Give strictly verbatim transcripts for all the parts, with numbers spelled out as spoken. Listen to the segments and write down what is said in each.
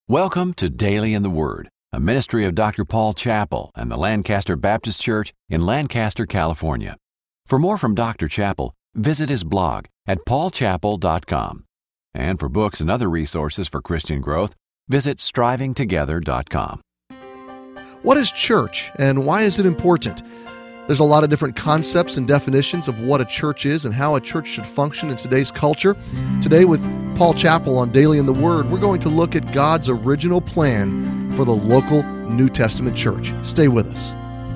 Welcome to Daily in the Word, a ministry of Doctor Paul Chappell and the Lancaster Baptist Church in Lancaster, California. For more from Doctor Chappell, visit his blog at paul chappell dot com. And for books and other resources for Christian growth, visit striving together dot com. What is church and why is it important? There's a lot of different concepts and definitions of what a church is and how a church should function in today's culture. Today with Paul Chappell on Daily in the Word, we're going to look at God's original plan for the local New Testament church. Stay with us.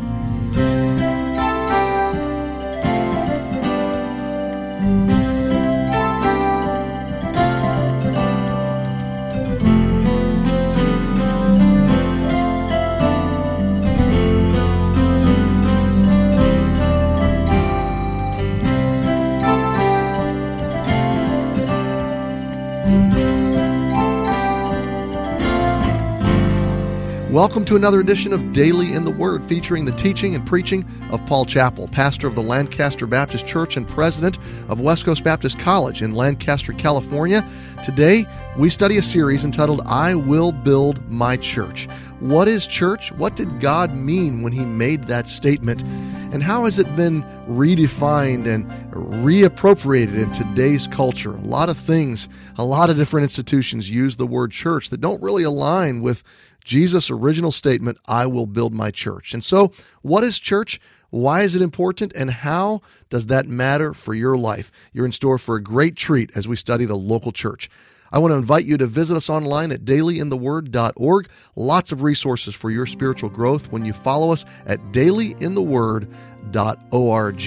Welcome to another edition of Daily in the Word, featuring the teaching and preaching of Paul Chappell, pastor of the Lancaster Baptist Church and president of West Coast Baptist College in Lancaster, California. Today, we study a series entitled, I Will Build My Church. What is church? What did God mean when He made that statement? And how has it been redefined and reappropriated in today's culture? A lot of things, a lot of different institutions use the word church that don't really align with Jesus' original statement, I will build my church. And so, what is church? Why is it important? And how does that matter for your life? You're in store for a great treat as we study the local church. I want to invite you to visit us online at daily in the word dot org. Lots of resources for your spiritual growth when you follow us at daily in the word dot org.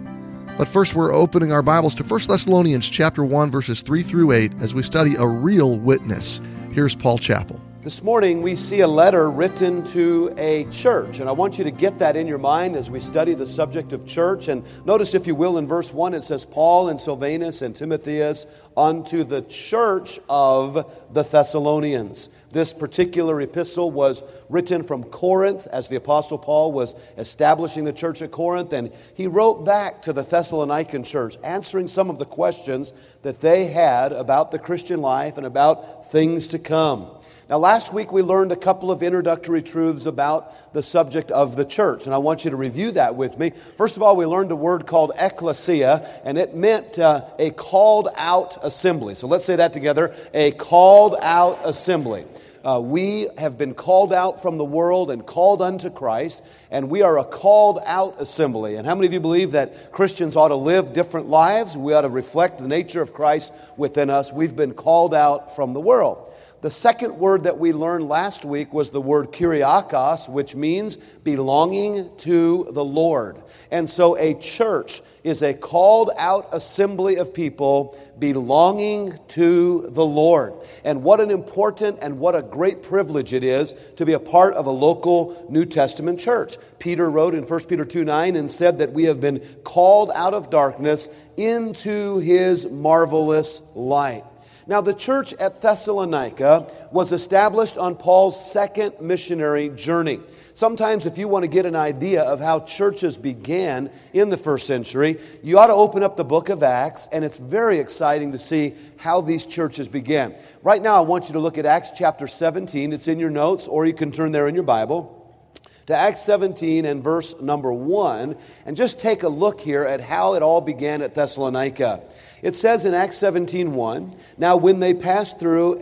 But first, we're opening our Bibles to First Thessalonians chapter one, verses three through eight, as we study a real witness. Here's Paul Chappell. This morning, we see a letter written to a church, and I want you to get that in your mind as we study the subject of church. And notice, if you will, in verse one, it says, Paul and Silvanus and Timotheus unto the church of the Thessalonians. This particular epistle was written from Corinth as the Apostle Paul was establishing the church at Corinth, and he wrote back to the Thessalonican church, answering some of the questions that they had about the Christian life and about things to come. Now, last week we learned a couple of introductory truths about the subject of the church, and I want you to review that with me. First of all, we learned a word called ecclesia, and it meant uh, a called out assembly. So let's say that together, a called out assembly. Uh, we have been called out from the world and called unto Christ, and we are a called out assembly. And how many of you believe that Christians ought to live different lives? We ought to reflect the nature of Christ within us. We've been called out from the world. The second word that we learned last week was the word Kyriakos, which means belonging to the Lord. And so a church is a called out assembly of people belonging to the Lord. And what an important and what a great privilege it is to be a part of a local New Testament church. Peter wrote in First Peter two nine and said that we have been called out of darkness into His marvelous light. Now, the church at Thessalonica was established on Paul's second missionary journey. Sometimes if you want to get an idea of how churches began in the first century, you ought to open up the book of Acts, and it's very exciting to see how these churches began. Right now, I want you to look at Acts chapter seventeen. It's in your notes, or you can turn there in your Bible to Acts seventeen and verse number one, and just take a look here at how it all began at Thessalonica. It says in Acts seventeen one, now when they passed through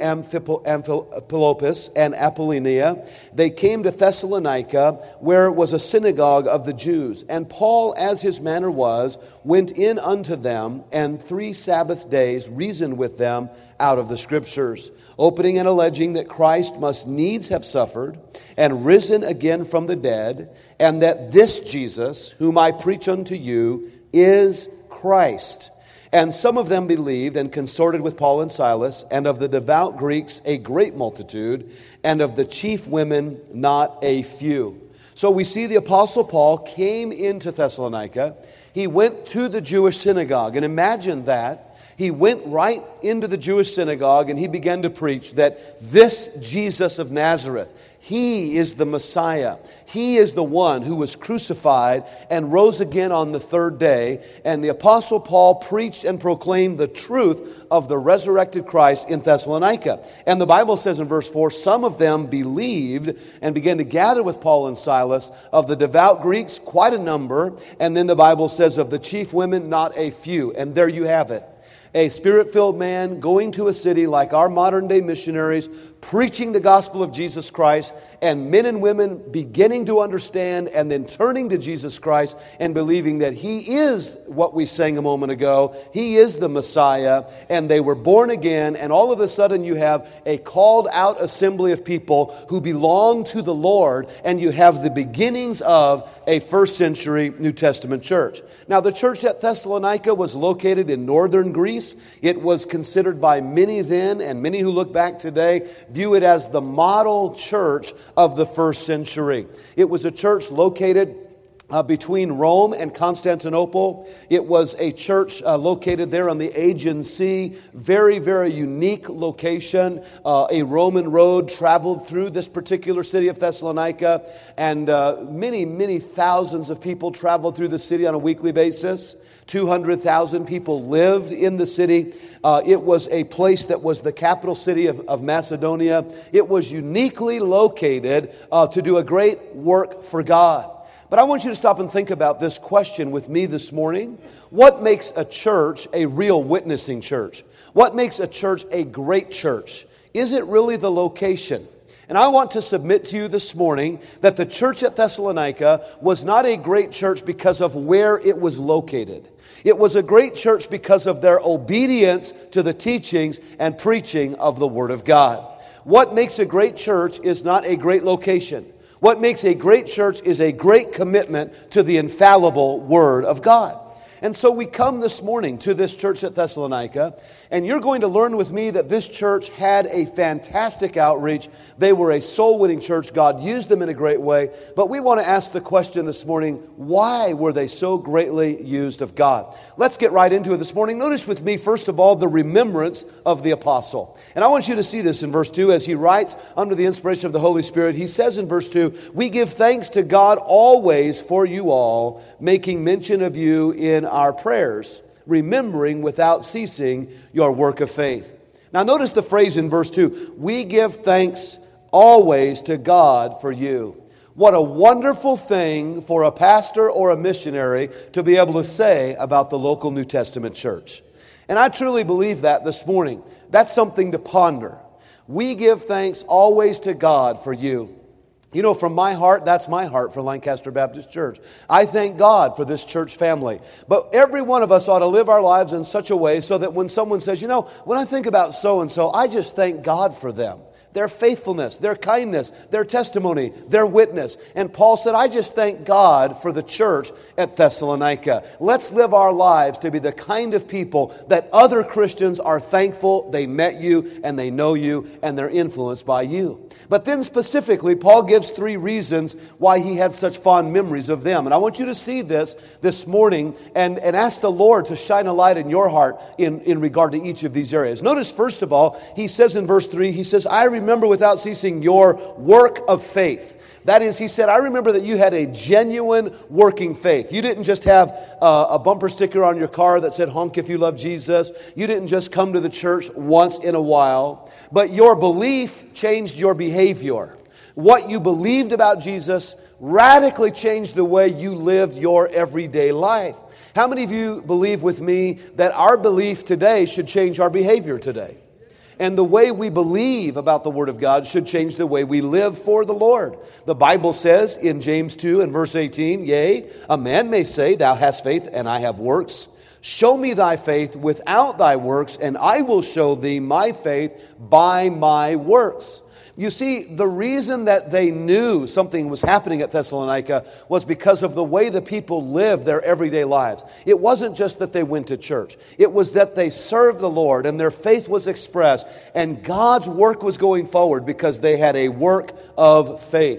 Amphipolis and Apollonia, they came to Thessalonica, where was a synagogue of the Jews. And Paul, as his manner was, went in unto them, and three Sabbath days reasoned with them out of the Scriptures, opening and alleging that Christ must needs have suffered, and risen again from the dead, and that this Jesus, whom I preach unto you, is Christ. And some of them believed and consorted with Paul and Silas, and of the devout Greeks a great multitude, and of the chief women not a few. So we see the Apostle Paul came into Thessalonica. He went to the Jewish synagogue, and imagine that. He went right into the Jewish synagogue and he began to preach that this Jesus of Nazareth, He is the Messiah. He is the one who was crucified and rose again on the third day. And the Apostle Paul preached and proclaimed the truth of the resurrected Christ in Thessalonica. And the Bible says in verse four, some of them believed and began to gather with Paul and Silas. Of the devout Greeks, quite a number. And then the Bible says of the chief women, not a few. And there you have it. A Spirit-filled man going to a city like our modern-day missionaries, preaching the gospel of Jesus Christ, and men and women beginning to understand and then turning to Jesus Christ and believing that He is what we sang a moment ago. He is the Messiah, and they were born again, and all of a sudden you have a called-out assembly of people who belong to the Lord, and you have the beginnings of a first-century New Testament church. Now, the church at Thessalonica was located in northern Greece. It was considered by many then, and many who look back today, view it as the model church of the first century. It was a church located Uh, between Rome and Constantinople. It was a church uh, located there on the Aegean Sea. Very, very unique location. Uh, a Roman road traveled through this particular city of Thessalonica. And uh, many, many thousands of people traveled through the city on a weekly basis. two hundred thousand people lived in the city. Uh, it was a place that was the capital city of, of Macedonia. It was uniquely located uh, to do a great work for God. But I want you to stop and think about this question with me this morning. What makes a church a real witnessing church? What makes a church a great church? Is it really the location? And I want to submit to you this morning that the church at Thessalonica was not a great church because of where it was located. It was a great church because of their obedience to the teachings and preaching of the Word of God. What makes a great church is not a great location. What makes a great church is a great commitment to the infallible Word of God. And so we come this morning to this church at Thessalonica, and you're going to learn with me that this church had a fantastic outreach. They were a soul-winning church. God used them in a great way. But we want to ask the question this morning, why were they so greatly used of God? Let's get right into it this morning. Notice with me, first of all, the remembrance of the apostle. And I want you to see this in verse two as he writes under the inspiration of the Holy Spirit. He says in verse two, we give thanks to God always for you all, making mention of you in our prayers, remembering without ceasing your work of faith. Now notice the phrase in verse two, we give thanks always to God for you. What a wonderful thing for a pastor or a missionary to be able to say about the local New Testament church. And I truly believe that this morning. That's something to ponder. We give thanks always to God for you. You know, from my heart, that's my heart for Lancaster Baptist Church. I thank God for this church family. But every one of us ought to live our lives in such a way so that when someone says, you know, when I think about so-and-so, I just thank God for them. Their faithfulness, their kindness, their testimony, their witness. And Paul said, I just thank God for the church at Thessalonica. Let's live our lives to be the kind of people that other Christians are thankful they met you and they know you and they're influenced by you. But then specifically, Paul gives three reasons why he had such fond memories of them. And I want you to see this this morning and, and ask the Lord to shine a light in your heart in, in regard to each of these areas. Notice, first of all, he says in verse three, he says, I remember without ceasing your work of faith. That is, he said, I remember that you had a genuine working faith. You didn't just have uh, a bumper sticker on your car that said, honk if you love Jesus. You didn't just come to the church once in a while. But your belief changed your behavior. What you believed about Jesus radically changed the way you lived your everyday life. How many of you believe with me that our belief today should change our behavior today? And the way we believe about the Word of God should change the way we live for the Lord. The Bible says in James two and verse eighteen, yea, a man may say, thou hast faith and I have works. Show me thy faith without thy works, and I will show thee my faith by my works. You see, the reason that they knew something was happening at Thessalonica was because of the way the people lived their everyday lives. It wasn't just that they went to church. It was that they served the Lord and their faith was expressed and God's work was going forward because they had a work of faith.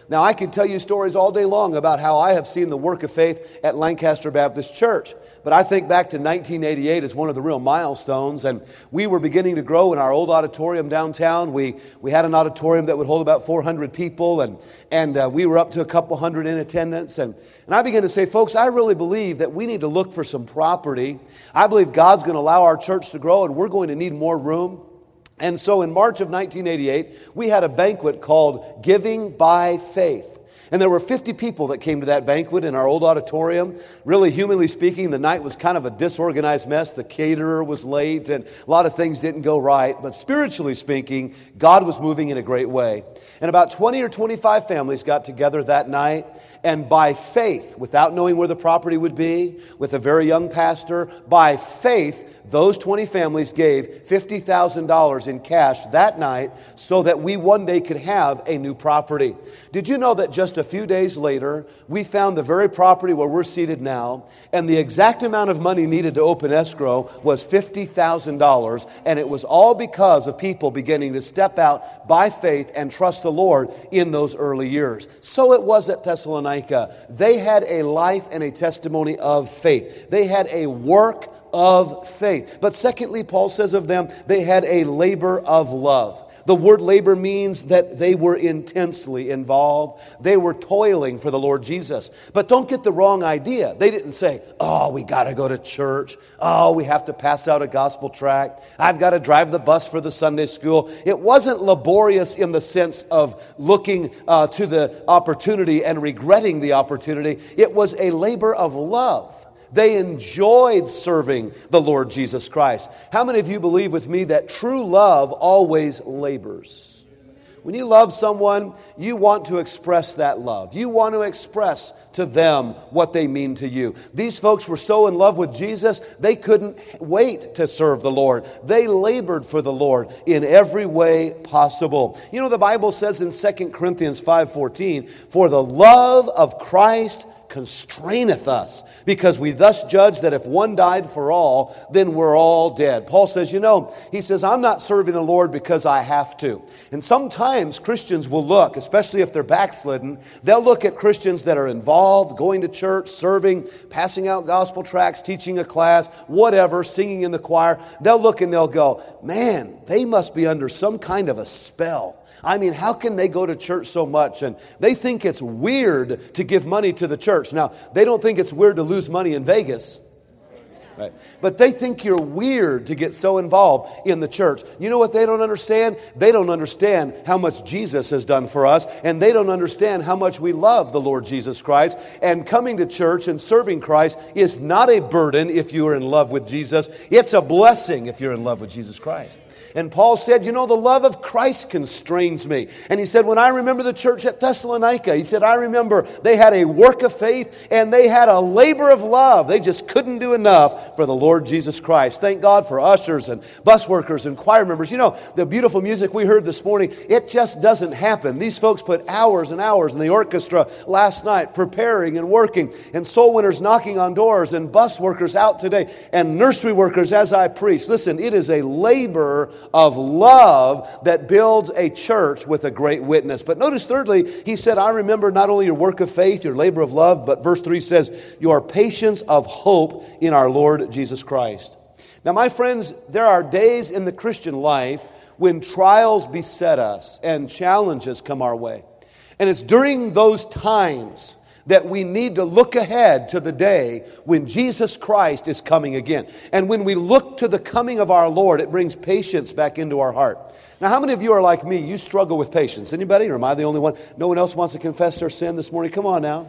Now, I could tell you stories all day long about how I have seen the work of faith at Lancaster Baptist Church. But I think back to nineteen eighty-eight as one of the real milestones, and we were beginning to grow in our old auditorium downtown. We we had an auditorium that would hold about four hundred people, and and uh, we were up to a couple hundred in attendance. And, and I began to say, folks, I really believe that we need to look for some property. I believe God's going to allow our church to grow, and we're going to need more room. And so in March of nineteen eighty-eight, we had a banquet called Giving by Faith. And there were fifty people that came to that banquet in our old auditorium. Really, humanly speaking, the night was kind of a disorganized mess. The caterer was late and a lot of things didn't go right. But spiritually speaking, God was moving in a great way. And about twenty or twenty-five families got together that night. And by faith, without knowing where the property would be, with a very young pastor, by faith, those twenty families gave fifty thousand dollars in cash that night so that we one day could have a new property. Did you know that just a few days later, we found the very property where we're seated now, and the exact amount of money needed to open escrow was fifty thousand dollars, and it was all because of people beginning to step out by faith and trust the Lord in those early years. So it was at Thessalonica. They had a life and a testimony of faith. They had a work of faith. But secondly, Paul says of them, they had a labor of love. The word labor means that they were intensely involved. They were toiling for the Lord Jesus. But don't get the wrong idea. They didn't say, oh, we got to go to church. Oh, we have to pass out a gospel tract. I've got to drive the bus for the Sunday school. It wasn't laborious in the sense of looking uh, to the opportunity and regretting the opportunity. It was a labor of love. They enjoyed serving the Lord Jesus Christ. How many of you believe with me that true love always labors? When you love someone, you want to express that love. You want to express to them what they mean to you. These folks were so in love with Jesus, they couldn't wait to serve the Lord. They labored for the Lord in every way possible. You know, the Bible says in Second Corinthians five fourteen, for the love of Christ constraineth us, because we thus judge that if one died for all, then we're all dead. Paul says, you know, he says, I'm not serving the Lord because I have to. And sometimes Christians will look, especially if they're backslidden, they'll look at Christians that are involved, going to church, serving, passing out gospel tracts, teaching a class, whatever, singing in the choir. They'll look and they'll go, man, they must be under some kind of a spell. I mean, how can they go to church so much? And they think it's weird to give money to the church. Now, they don't think it's weird to lose money in Vegas. Right. But they think you're weird to get so involved in the church. You know what they don't understand? They don't understand how much Jesus has done for us, and they don't understand how much we love the Lord Jesus Christ. And coming to church and serving Christ is not a burden if you are in love with Jesus. It's a blessing if you're in love with Jesus Christ. And Paul said, you know, the love of Christ constrains me. And he said, when I remember the church at Thessalonica, he said, I remember they had a work of faith and they had a labor of love. They just couldn't do enough for the Lord Jesus Christ. Thank God for ushers and bus workers and choir members. You know, the beautiful music we heard this morning, it just doesn't happen. These folks put hours and hours in the orchestra last night preparing and working, and soul winners knocking on doors, and bus workers out today, and nursery workers as I preach. Listen, it is a labor of love that builds a church with a great witness. But notice thirdly, he said, I remember not only your work of faith, your labor of love, but verse three says, your patience of hope in our Lord Jesus Christ. Now, my friends, there are days in the Christian life when trials beset us and challenges come our way. And it's during those times that we need to look ahead to the day when Jesus Christ is coming again. And when we look to the coming of our Lord, it brings patience back into our heart. Now, how many of you are like me? You struggle with patience. Anybody? Or am I the only one? No one else wants to confess their sin this morning? Come on now.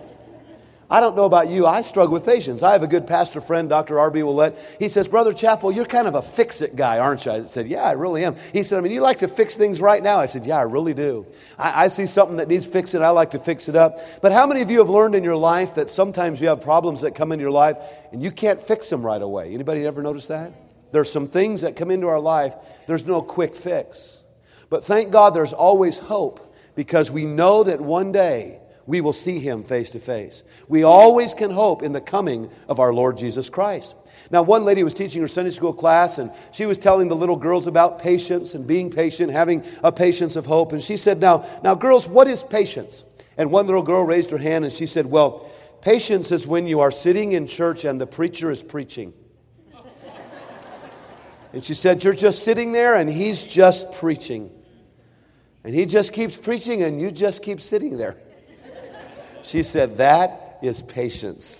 I don't know about you. I struggle with patience. I have a good pastor friend, Doctor R B Willett. He says, Brother Chappell, you're kind of a fix-it guy, aren't you? I said, yeah, I really am. He said, I mean, you like to fix things right now. I said, yeah, I really do. I, I see something that needs fixing. I like to fix it up. But how many of you have learned in your life that sometimes you have problems that come into your life and you can't fix them right away? Anybody ever notice that? There's some things that come into our life, there's no quick fix. But thank God there's always hope, because we know that one day we will see Him face to face. We always can hope in the coming of our Lord Jesus Christ. Now, one lady was teaching her Sunday school class, and she was telling the little girls about patience and being patient, having a patience of hope. And she said, now, now girls, what is patience? And one little girl raised her hand and she said, well, patience is when you are sitting in church and the preacher is preaching. And she said, you're just sitting there and he's just preaching. And he just keeps preaching and you just keep sitting there. She said, that is patience.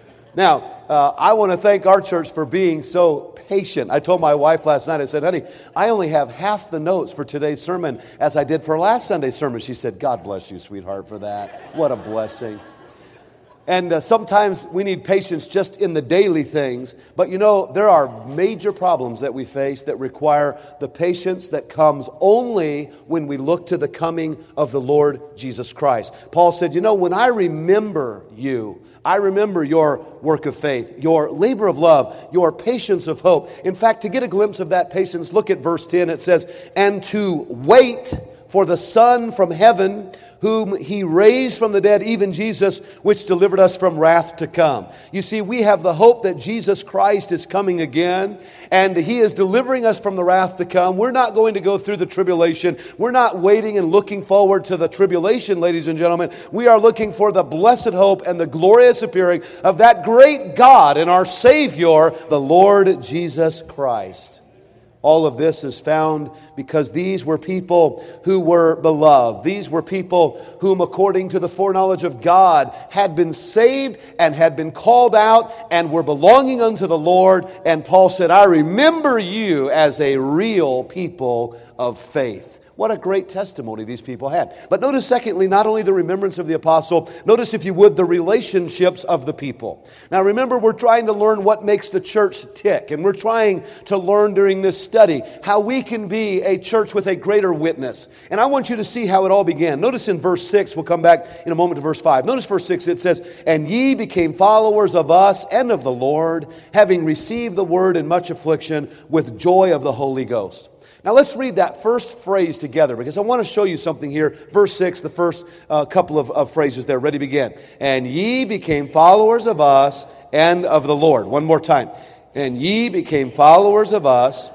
Now, uh, I want to thank our church for being so patient. I told my wife last night, I said, honey, I only have half the notes for today's sermon as I did for last Sunday's sermon. She said, God bless you, sweetheart, for that. What a blessing. And uh, sometimes we need patience just in the daily things. But you know, there are major problems that we face that require the patience that comes only when we look to the coming of the Lord Jesus Christ. Paul said, you know, when I remember you, I remember your work of faith, your labor of love, your patience of hope. In fact, to get a glimpse of that patience, look at verse ten. It says, and to wait for the Son from heaven, whom he raised from the dead, even Jesus, which delivered us from wrath to come. You see, we have the hope that Jesus Christ is coming again, and he is delivering us from the wrath to come. We're not going to go through the tribulation. We're not waiting and looking forward to the tribulation, ladies and gentlemen. We are looking for the blessed hope and the glorious appearing of that great God and our Savior, the Lord Jesus Christ. All of this is found because these were people who were beloved. These were people whom, according to the foreknowledge of God, had been saved and had been called out and were belonging unto the Lord. And Paul said, I remember you as a real people of faith. What a great testimony these people had. But notice, secondly, not only the remembrance of the apostle, notice, if you would, the relationships of the people. Now remember, we're trying to learn what makes the church tick. And we're trying to learn during this study how we can be a church with a greater witness. And I want you to see how it all began. Notice in verse six, we'll come back in a moment to verse five. Notice verse six, it says, and ye became followers of us and of the Lord, having received the word in much affliction with joy of the Holy Ghost. Now let's read that first phrase together, because I want to show you something here. Verse six, the first uh, couple of, of phrases there. Ready, begin. And ye became followers of us and of the Lord. One more time. And ye became followers of us.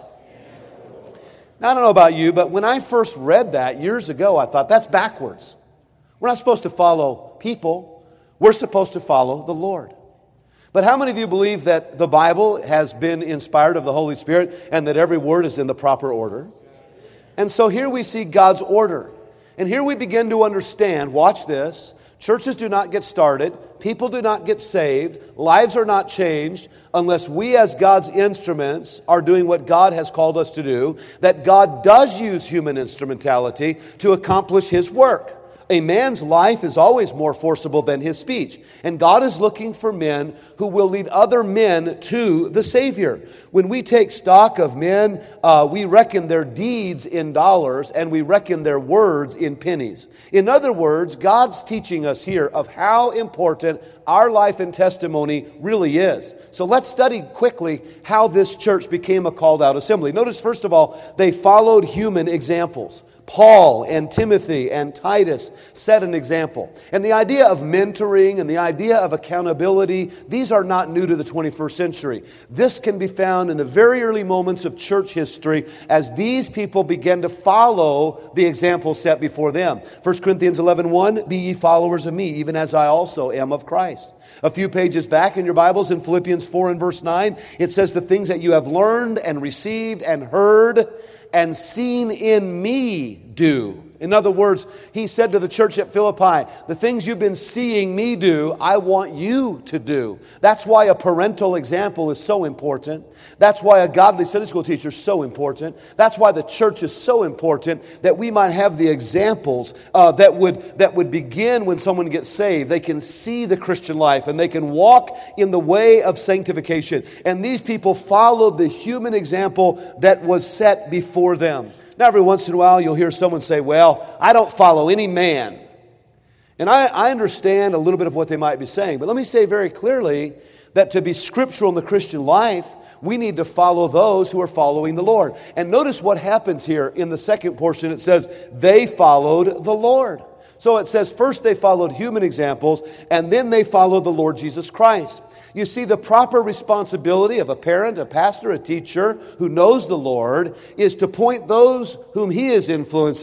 Now I don't know about you, but when I first read that years ago, I thought that's backwards. We're not supposed to follow people. We're supposed to follow the Lord. But how many of you believe that the Bible has been inspired of the Holy Spirit and that every word is in the proper order? And so here we see God's order. And here we begin to understand, watch this, churches do not get started, people do not get saved, lives are not changed unless we as God's instruments are doing what God has called us to do, that God does use human instrumentality to accomplish His work. A man's life is always more forcible than his speech. And God is looking for men who will lead other men to the Savior. When we take stock of men, uh, we reckon their deeds in dollars and we reckon their words in pennies. In other words, God's teaching us here of how important our life and testimony really is. So let's study quickly how this church became a called out assembly. Notice, first of all, they followed human examples. Paul and Timothy and Titus set an example. And the idea of mentoring and the idea of accountability, these are not new to the twenty-first century. This can be found in the very early moments of church history as these people began to follow the example set before them. First Corinthians eleven one, be ye followers of me, even as I also am of Christ. A few pages back in your Bibles, in Philippians four and verse nine, it says, the things that you have learned and received and heard and seen in me do. In other words, he said to the church at Philippi, the things you've been seeing me do, I want you to do. That's why a parental example is so important. That's why a godly Sunday school teacher is so important. That's why the church is so important, that we might have the examples uh, that would that would begin when someone gets saved. They can see the Christian life and they can walk in the way of sanctification. And these people followed the human example that was set before them. Now, every once in a while, you'll hear someone say, well, I don't follow any man. And I, I understand a little bit of what they might be saying. But let me say very clearly that to be scriptural in the Christian life, we need to follow those who are following the Lord. And notice what happens here in the second portion. It says, they followed the Lord. So it says, first they followed human examples, and then they followed the Lord Jesus Christ. You see, the proper responsibility of a parent, a pastor, a teacher who knows the Lord is to point those whom he is influencing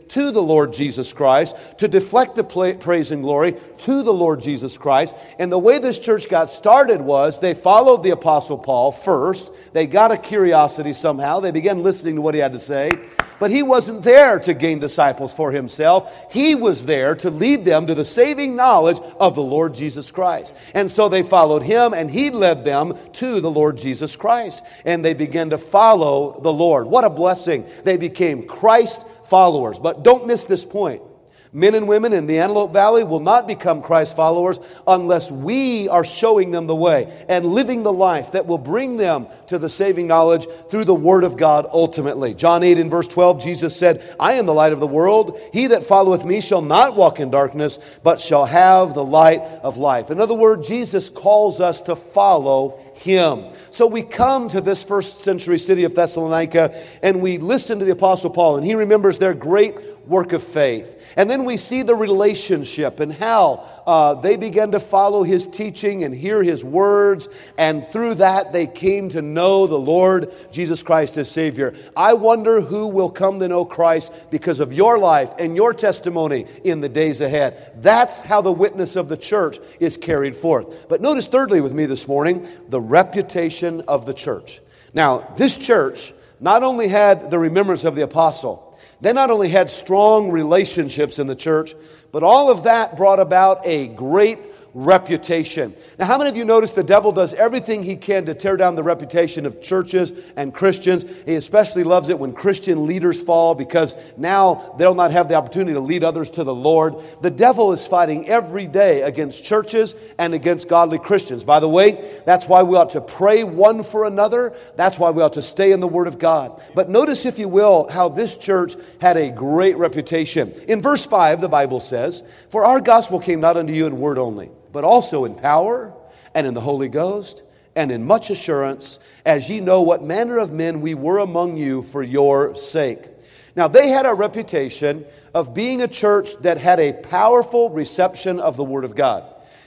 to the Lord Jesus Christ, to deflect the praise and glory to the Lord Jesus Christ. And the way this church got started was they followed the Apostle Paul first. They got a curiosity somehow. They began listening to what he had to say. But he wasn't there to gain disciples for himself. He was there to lead them to the saving knowledge of the Lord Jesus Christ. And so they followed him, and he led them to the Lord Jesus Christ. And they began to follow the Lord. What a blessing. They became Christ followers. But don't miss this point. Men and women in the Antelope Valley will not become Christ followers unless we are showing them the way and living the life that will bring them to the saving knowledge through the Word of God ultimately. John eight in verse twelve, Jesus said, I am the light of the world. He that followeth me shall not walk in darkness, but shall have the light of life. In other words, Jesus calls us to follow him. So we come to this first century city of Thessalonica and we listen to the Apostle Paul, and he remembers their great work of faith. And then we see the relationship and how uh, they began to follow his teaching and hear his words, and through that they came to know the Lord Jesus Christ as Savior. I wonder who will come to know Christ because of your life and your testimony in the days ahead. That's how the witness of the church is carried forth. But notice thirdly with me this morning, the reputation of the church. Now, this church not only had the remembrance of the apostle, they not only had strong relationships in the church, but all of that brought about a great reputation. Now, how many of you notice the devil does everything he can to tear down the reputation of churches and Christians? He especially loves it when Christian leaders fall, because now they'll not have the opportunity to lead others to the Lord. The devil is fighting every day against churches and against godly Christians. By the way, that's why we ought to pray one for another. That's why we ought to stay in the Word of God. But notice, if you will, how this church had a great reputation. In verse five, the Bible says, For our gospel came not unto you in word only, but also in power, and in the Holy Ghost, and in much assurance, as ye know what manner of men we were among you for your sake. Now, they had a reputation of being a church that had a powerful reception of the Word of God.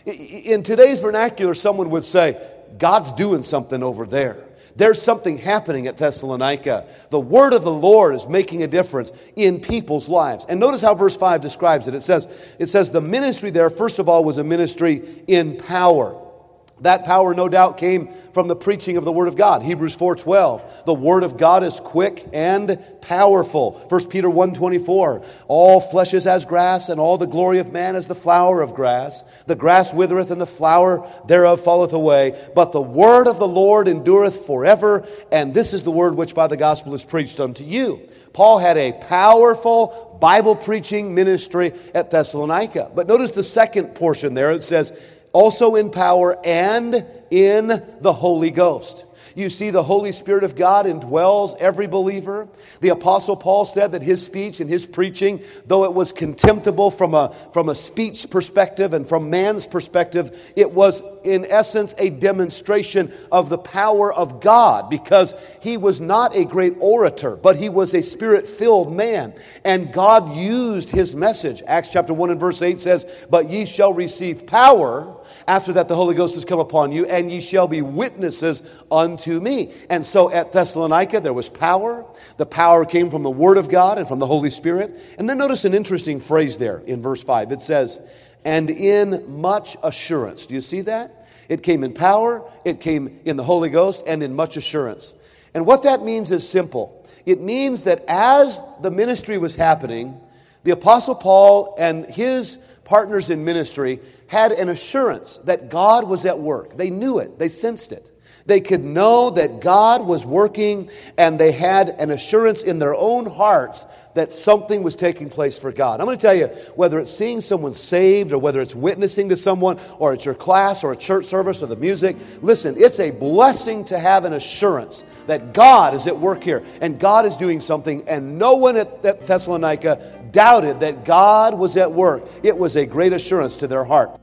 In today's vernacular, someone would say, God's doing something over there. There's something happening at Thessalonica. The word of the Lord is making a difference in people's lives. And notice how verse five describes it. It says, it says the ministry there, first of all, was a ministry in power. That power, no doubt, came from the preaching of the Word of God. Hebrews four twelve. The Word of God is quick and powerful. First Peter one twenty-four. All flesh is as grass, and all the glory of man as the flower of grass. The grass withereth, and the flower thereof falleth away. But the word of the Lord endureth forever. And this is the word which by the gospel is preached unto you. Paul had a powerful Bible preaching ministry at Thessalonica. But notice the second portion there. It says, also in power and in the Holy Ghost. You see, the Holy Spirit of God indwells every believer. The Apostle Paul said that his speech and his preaching, though it was contemptible from a, from a speech perspective and from man's perspective, it was in essence a demonstration of the power of God, because he was not a great orator, but he was a Spirit-filled man. And God used his message. Acts chapter one and verse eight says, But ye shall receive power after that the Holy Ghost has come upon you, and ye shall be witnesses unto me. And so at Thessalonica there was power. The power came from the Word of God and from the Holy Spirit. And then notice an interesting phrase there in verse five. It says, and in much assurance. Do you see that? It came in power, it came in the Holy Ghost, and in much assurance. And what that means is simple. It means that as the ministry was happening, the Apostle Paul and his partners in ministry had an assurance that God was at work. They knew it. They sensed it. They could know that God was working, and they had an assurance in their own hearts that something was taking place for God. I'm going to tell you, whether it's seeing someone saved, or whether it's witnessing to someone, or it's your class, or a church service, or the music, listen, it's a blessing to have an assurance that God is at work here, and God is doing something, and no one at Thessalonica doubted that God was at work. It was a great assurance to their heart.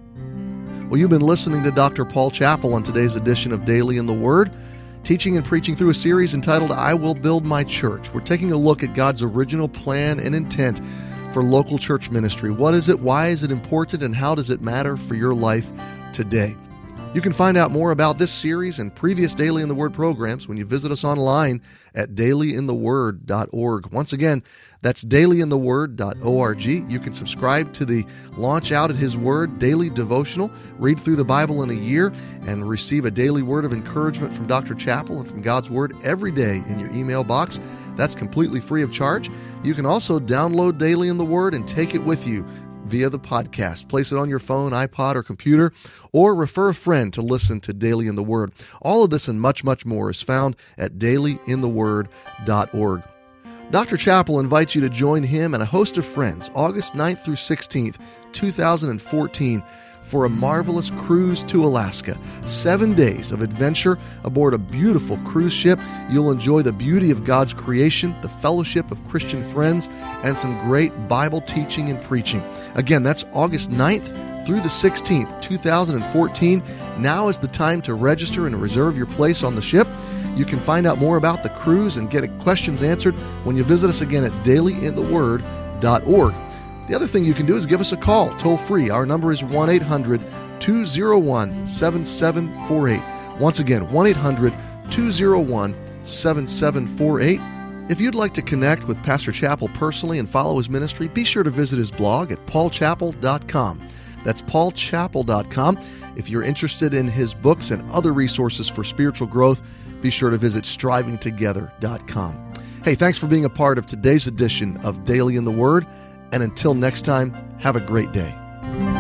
Well, you've been listening to Doctor Paul Chappell on today's edition of Daily in the Word, teaching and preaching through a series entitled, I Will Build My Church. We're taking a look at God's original plan and intent for local church ministry. What is it? Why is it important? And how does it matter for your life today? You You can find out more about this series and previous Daily in the Word programs when you visit us online at daily in the word dot org. Once again, that's daily in the word dot org. You can subscribe to the Launch Out at His Word daily devotional, read through the Bible in a year, and receive a daily word of encouragement from Doctor Chappell and from God's Word every day in your email box. That's completely free of charge. You can also download Daily in the Word and take it with you via the podcast. Place it on your phone, iPod, or computer, or refer a friend to listen to Daily in the Word. All of this and much, much more is found at daily in the word dot org. Doctor Chappell invites you to join him and a host of friends August ninth through sixteenth, two thousand fourteen, for a marvelous cruise to Alaska. Seven days of adventure aboard a beautiful cruise ship. You'll enjoy the beauty of God's creation, the fellowship of Christian friends, and some great Bible teaching and preaching. Again, that's August ninth through the sixteenth, two thousand fourteen. Now is the time to register and reserve your place on the ship. You can find out more about the cruise and get questions answered when you visit us again at daily in the word dot org. The other thing you can do is give us a call, toll free. Our number is one eight hundred two oh one seven seven four eight. Once again, one eight hundred two oh one seven seven four eight. If you'd like to connect with Pastor Chappell personally and follow his ministry, be sure to visit his blog at paul chappell dot com. That's paul chappell dot com. If you're interested in his books and other resources for spiritual growth, be sure to visit striving together dot com. Hey, thanks for being a part of today's edition of Daily in the Word. And until next time, have a great day.